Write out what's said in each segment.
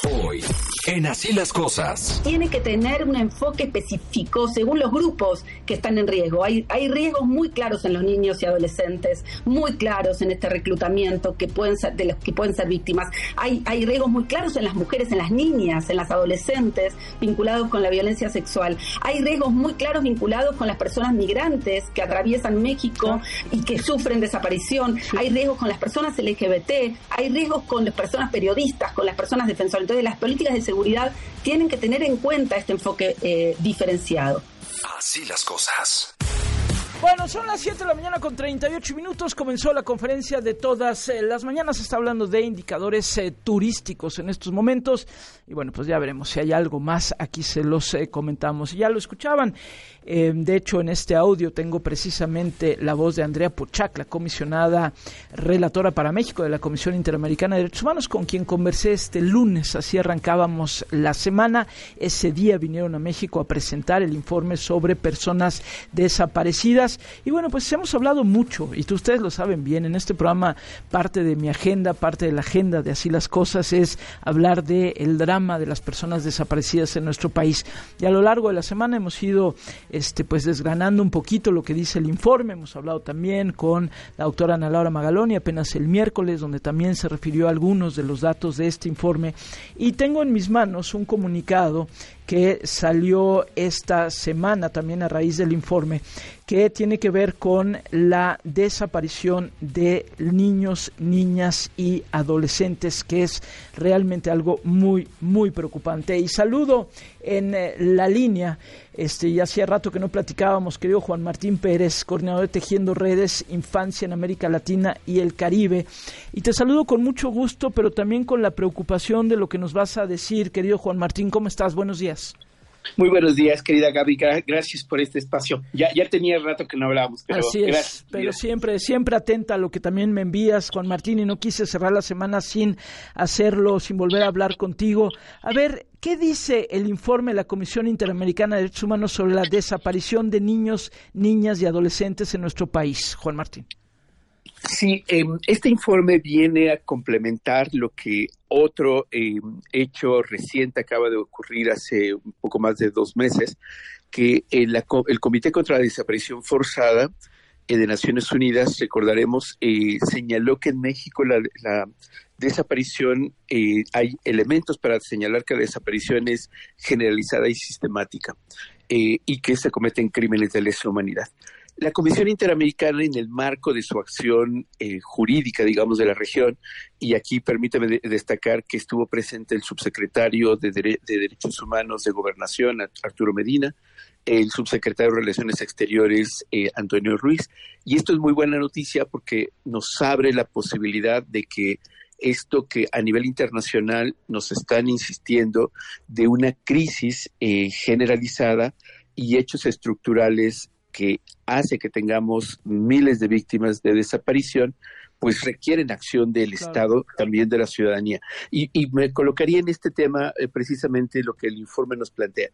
Hoy, en Así las Cosas. Tiene que tener un enfoque específico según los grupos que están en riesgo. Hay riesgos muy claros en los niños y adolescentes, muy claros en este reclutamiento de los que pueden ser víctimas. Hay riesgos muy claros en las mujeres, en las niñas, en las adolescentes, vinculados con la violencia sexual. Hay riesgos muy claros vinculados con las personas migrantes que atraviesan México y que sufren desaparición. Hay riesgos con las personas LGBT, hay riesgos con las personas periodistas, con las personas defensoras. Entonces, las políticas de seguridad tienen que tener en cuenta este enfoque diferenciado. Así las cosas. Bueno, son las 7 de la mañana con 38 minutos. Comenzó la conferencia de todas las mañanas. Se está hablando de indicadores turísticos en estos momentos. Y bueno, pues ya veremos si hay algo más. Aquí se los comentamos. Y ya lo escuchaban. De hecho, en este audio tengo precisamente la voz de Andrea Pochac, la comisionada relatora para México de la Comisión Interamericana de Derechos Humanos, con quien conversé este lunes. Así arrancábamos la semana. Ese día vinieron a México a presentar el informe sobre personas desaparecidas. Y bueno, pues hemos hablado mucho, y ustedes lo saben bien, en este programa parte de mi agenda, parte de la agenda de Así las Cosas es hablar del drama de las personas desaparecidas en nuestro país. Y a lo largo de la semana hemos ido pues desgranando un poquito lo que dice el informe. Hemos hablado también con la doctora Ana Laura Magaloni apenas el miércoles, donde también se refirió a algunos de los datos de este informe. Y tengo en mis manos un comunicado que salió esta semana también a raíz del informe, que tiene que ver con la desaparición de niños, niñas y adolescentes, que es realmente algo muy, muy preocupante. Y saludo en la línea, y hacía rato que no platicábamos, querido Juan Martín Pérez, coordinador de Tejiendo Redes, Infancia en América Latina y el Caribe. Y te saludo con mucho gusto, pero también con la preocupación de lo que nos vas a decir, querido Juan Martín. ¿Cómo estás? Buenos días. Muy buenos días, querida Gaby, gracias por este espacio. Ya tenía rato que no hablábamos, pero así es, gracias. Pero siempre atenta a lo que también me envías, Juan Martín, y no quise cerrar la semana sin hacerlo, sin volver a hablar contigo. A ver, ¿qué dice el informe de la Comisión Interamericana de Derechos Humanos sobre la desaparición de niños, niñas y adolescentes en nuestro país, Juan Martín? Sí, este informe viene a complementar lo que otro hecho reciente acaba de ocurrir hace un poco más de 2 meses, que el Comité contra la Desaparición Forzada de Naciones Unidas, recordaremos, señaló que en México la desaparición, hay elementos para señalar que la desaparición es generalizada y sistemática, y que se cometen crímenes de lesa humanidad. La Comisión Interamericana, en el marco de su acción jurídica, digamos, de la región, y aquí permítame destacar que estuvo presente el subsecretario de Derechos Humanos de Gobernación, Arturo Medina, el subsecretario de Relaciones Exteriores, Antonio Ruiz, y esto es muy buena noticia porque nos abre la posibilidad de que esto que a nivel internacional nos están insistiendo de una crisis generalizada y hechos estructurales que hace que tengamos miles de víctimas de desaparición, pues requieren acción del Estado, también de la ciudadanía. Y me colocaría en este tema precisamente lo que el informe nos plantea,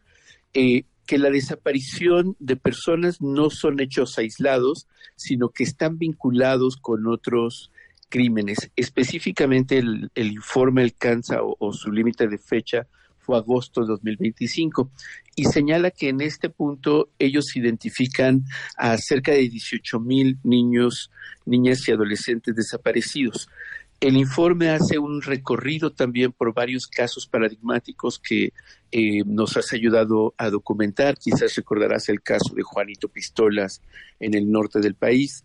que la desaparición de personas no son hechos aislados, sino que están vinculados con otros crímenes. Específicamente el informe alcanza o su límite de fecha fue agosto de 2025, y señala que en este punto ellos identifican a cerca de 18,000 niños, niñas y adolescentes desaparecidos. El informe hace un recorrido también por varios casos paradigmáticos que nos has ayudado a documentar. Quizás recordarás el caso de Juanito Pistolas en el norte del país,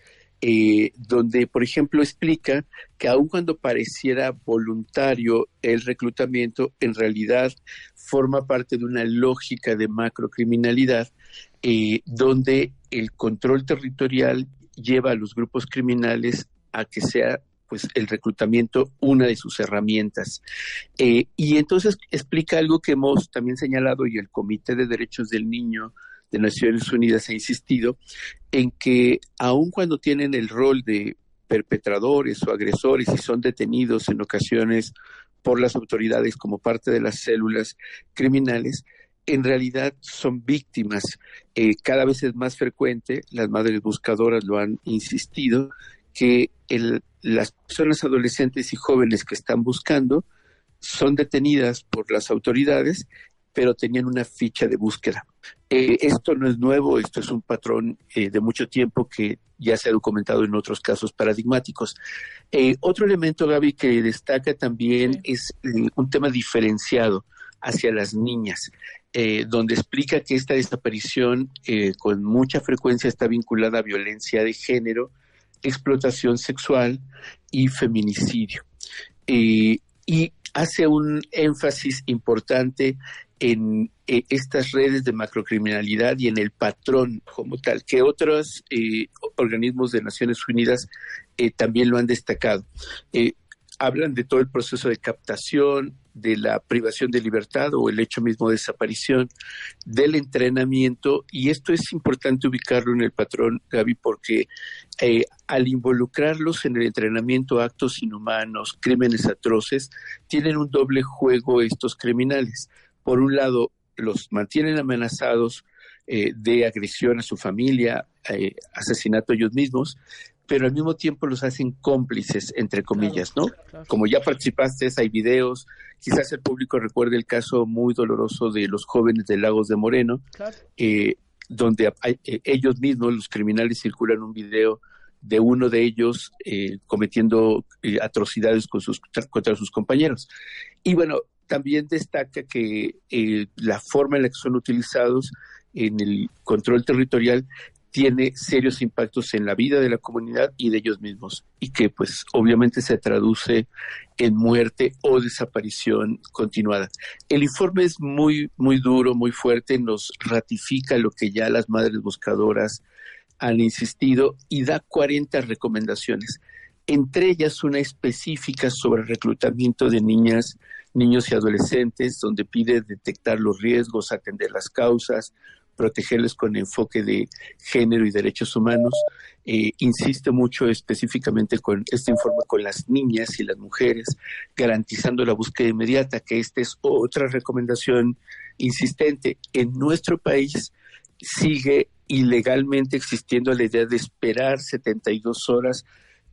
donde, por ejemplo, explica que aun cuando pareciera voluntario el reclutamiento, en realidad forma parte de una lógica de macrocriminalidad, donde el control territorial lleva a los grupos criminales a que sea pues el reclutamiento una de sus herramientas. Y entonces explica algo que hemos también señalado, y el Comité de Derechos del Niño de Naciones Unidas ha insistido en que aun cuando tienen el rol de perpetradores o agresores y son detenidos en ocasiones por las autoridades como parte de las células criminales, en realidad son víctimas. Cada vez es más frecuente, las madres buscadoras lo han insistido, que las personas adolescentes y jóvenes que están buscando son detenidas por las autoridades, pero tenían una ficha de búsqueda. Esto no es nuevo, esto es un patrón de mucho tiempo que ya se ha documentado en otros casos paradigmáticos. Otro elemento, Gaby, que destaca también es un tema diferenciado hacia las niñas, donde explica que esta desaparición con mucha frecuencia está vinculada a violencia de género, explotación sexual y feminicidio. Y hace un énfasis importante en estas redes de macrocriminalidad y en el patrón como tal, que otros organismos de Naciones Unidas también lo han destacado. Hablan de todo el proceso de captación, de la privación de libertad o el hecho mismo de desaparición, del entrenamiento, y esto es importante ubicarlo en el patrón, Gaby, porque al involucrarlos en el entrenamiento a actos inhumanos, crímenes atroces, tienen un doble juego estos criminales. Por un lado, los mantienen amenazados de agresión a su familia, asesinato a ellos mismos, pero al mismo tiempo los hacen cómplices, entre comillas, ¿no? Claro. Como ya participaste, hay videos, quizás el público recuerde el caso muy doloroso de los jóvenes de Lagos de Moreno, claro. Donde ellos mismos, los criminales, circulan un video de uno de ellos cometiendo atrocidades contra sus compañeros. Y bueno, también destaca que la forma en la que son utilizados en el control territorial tiene serios impactos en la vida de la comunidad y de ellos mismos, y que pues obviamente se traduce en muerte o desaparición continuada. El informe es muy, muy duro, muy fuerte, nos ratifica lo que ya las madres buscadoras han insistido y da 40 recomendaciones, entre ellas una específica sobre reclutamiento de niñas, niños y adolescentes, donde pide detectar los riesgos, atender las causas, protegerles con enfoque de género y derechos humanos. Insiste mucho específicamente con este informe con las niñas y las mujeres, garantizando la búsqueda inmediata, que esta es otra recomendación insistente. En nuestro país sigue ilegalmente existiendo la idea de esperar 72 horas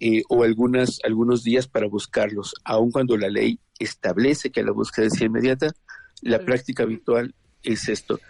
o algunos días para buscarlos, aun cuando la ley establece que la búsqueda es inmediata. La práctica habitual es esto.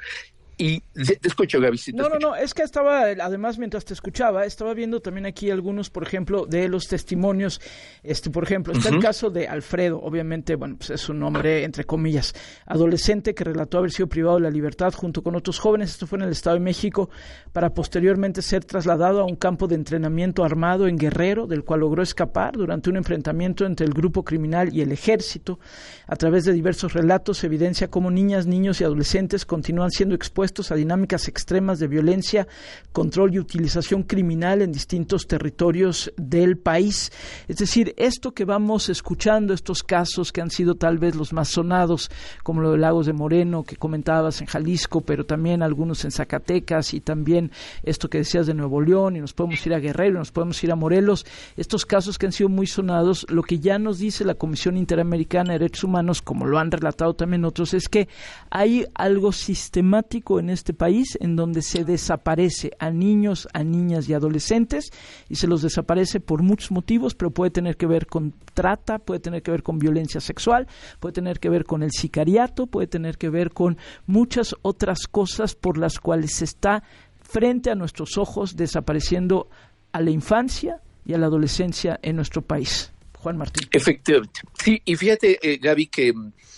Y te escucho, Gaby. No, es que estaba, además, mientras te escuchaba, estaba viendo también aquí algunos, por ejemplo, de los testimonios. Por ejemplo, está el caso de Alfredo, obviamente, bueno, pues es un hombre, entre comillas, adolescente que relató haber sido privado de la libertad junto con otros jóvenes. Esto fue en el Estado de México, para posteriormente ser trasladado a un campo de entrenamiento armado en Guerrero, del cual logró escapar durante un enfrentamiento entre el grupo criminal y el ejército. A través de diversos relatos se evidencia cómo niñas, niños y adolescentes continúan siendo expuestos a dinámicas extremas de violencia, control y utilización criminal en distintos territorios del país. Es decir, esto que vamos escuchando, estos casos que han sido tal vez los más sonados, como lo de Lagos de Moreno, que comentabas en Jalisco, pero también algunos en Zacatecas, y también esto que decías de Nuevo León, y nos podemos ir a Guerrero, nos podemos ir a Morelos, estos casos que han sido muy sonados. Lo que ya nos dice la Comisión Interamericana de Derechos Humanos, como lo han relatado también otros, es que hay algo sistemático en este país en donde se desaparece a niños, a niñas y adolescentes, y se los desaparece por muchos motivos, pero puede tener que ver con trata, puede tener que ver con violencia sexual, puede tener que ver con el sicariato, puede tener que ver con muchas otras cosas por las cuales se está frente a nuestros ojos desapareciendo a la infancia y a la adolescencia en nuestro país. Juan Martín. Efectivamente. Sí, y fíjate, Gaby, que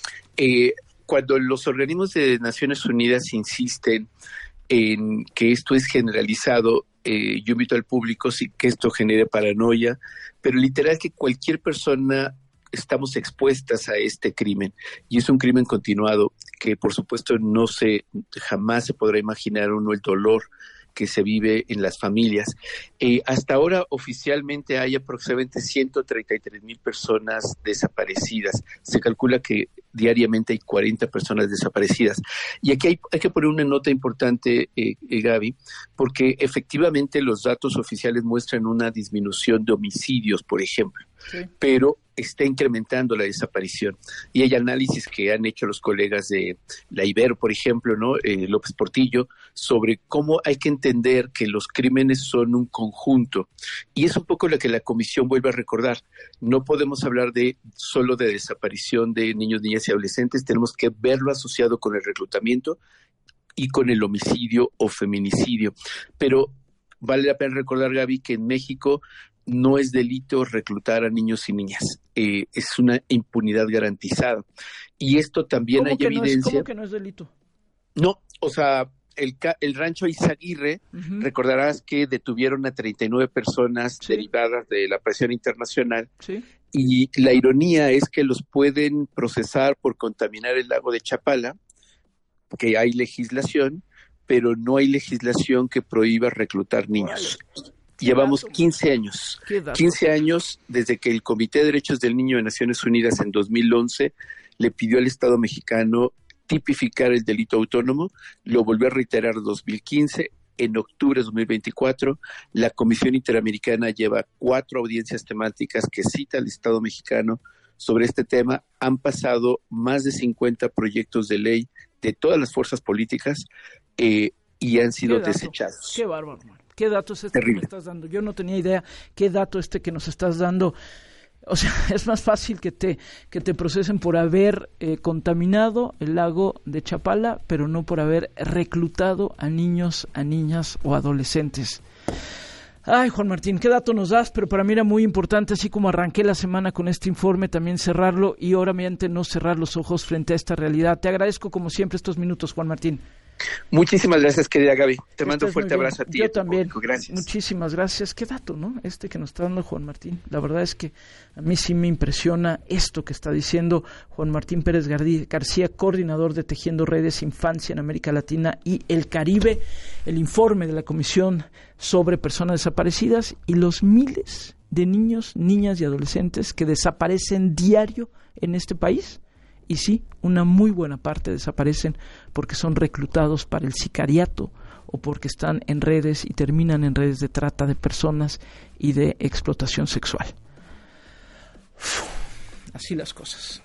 cuando los organismos de Naciones Unidas insisten en que esto es generalizado, yo invito al público que esto genere paranoia, pero literal que cualquier persona estamos expuestas a este crimen, y es un crimen continuado que por supuesto jamás se podrá imaginar uno el dolor que se vive en las familias. Hasta ahora oficialmente hay aproximadamente 133,000 personas desaparecidas. Se calcula que diariamente hay 40 personas desaparecidas. Y aquí hay que poner una nota importante, Gaby, porque efectivamente los datos oficiales muestran una disminución de homicidios, por ejemplo, sí, pero está incrementando la desaparición. Y hay análisis que han hecho los colegas de la Ibero, por ejemplo, ¿no? López Portillo, sobre cómo hay que entender que los crímenes son un conjunto. Y es un poco lo que la comisión vuelve a recordar. No podemos hablar solo de desaparición de niños, niñas y adolescentes, tenemos que verlo asociado con el reclutamiento y con el homicidio o feminicidio. Pero vale la pena recordar, Gaby, que en México no es delito reclutar a niños y niñas. Es una impunidad garantizada. Y esto también hay evidencia. ¿Cómo que no es delito? No, o sea, el rancho Izaguirre, recordarás que detuvieron a 39 personas derivadas de la presión internacional. Sí. Y la ironía es que los pueden procesar por contaminar el lago de Chapala, que hay legislación, pero no hay legislación que prohíba reclutar niños. Vale. Llevamos 15 años, 15 años desde que el Comité de Derechos del Niño de Naciones Unidas en 2011 le pidió al Estado mexicano tipificar el delito autónomo, lo volvió a reiterar en 2015, en octubre de 2024, la Comisión Interamericana lleva 4 audiencias temáticas que cita al Estado mexicano sobre este tema, han pasado más de 50 proyectos de ley de todas las fuerzas políticas y han sido desechados. Qué bárbaro, man. ¿Qué dato es este que me estás dando? Yo no tenía idea qué dato que nos estás dando. O sea, es más fácil que te procesen por haber contaminado el lago de Chapala, pero no por haber reclutado a niños, a niñas o adolescentes. Ay, Juan Martín, ¿qué dato nos das? Pero para mí era muy importante, así como arranqué la semana con este informe, también cerrarlo y obviamente no cerrar los ojos frente a esta realidad. Te agradezco como siempre estos minutos, Juan Martín. Muchísimas gracias, querida Gaby. Te mando un fuerte abrazo a ti. Yo también. Gracias. Muchísimas gracias. Qué dato, ¿no? Que nos está dando Juan Martín. La verdad es que a mí sí me impresiona esto que está diciendo Juan Martín Pérez García, coordinador de Tejiendo Redes Infancia en América Latina y el Caribe, el informe de la Comisión sobre Personas Desaparecidas y los miles de niños, niñas y adolescentes que desaparecen diario en este país. Y sí, una muy buena parte desaparecen porque son reclutados para el sicariato o porque están en redes y terminan en redes de trata de personas y de explotación sexual. Así las cosas.